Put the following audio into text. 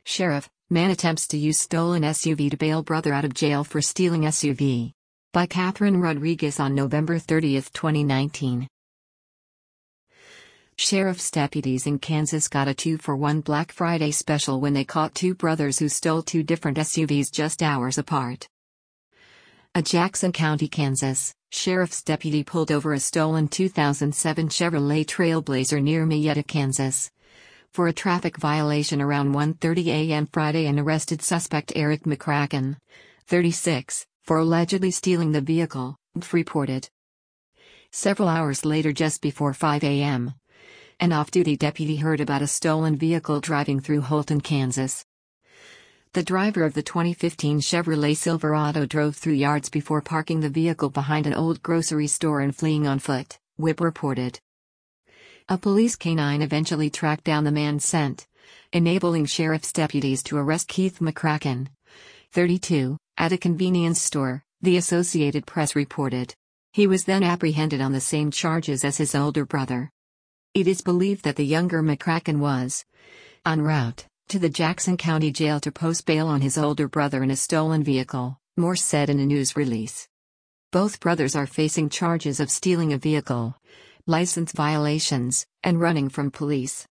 Sheriff, man attempts to use stolen SUV to bail brother out of jail for stealing SUV. By Catherine Rodriguez on November 30, 2019. Sheriff's deputies in Kansas got a 2-for-1 Black Friday special when they caught two brothers who stole two different SUVs just hours apart. A Jackson County, Kansas, sheriff's deputy pulled over a stolen 2007 Chevrolet Trailblazer near Marietta, Kansas, for a traffic violation around 1:30 a.m. Friday and arrested suspect Eric McCracken, 36, for allegedly stealing the vehicle, reported. Several hours later, just before 5 a.m., an off-duty deputy heard about a stolen vehicle driving through Holton, Kansas. The driver of the 2015 Chevrolet Silverado drove through yards before parking the vehicle behind an old grocery store and fleeing on foot, WIP reported. A police canine eventually tracked down the man's scent, enabling sheriff's deputies to arrest Keith McCracken, 32, at a convenience store, the Associated Press reported. He was then apprehended on the same charges as his older brother. It is believed that the younger McCracken was en route to the Jackson County Jail to post bail on his older brother in a stolen vehicle, Morse said in a news release. Both brothers are facing charges of stealing a vehicle, license violations, and running from police.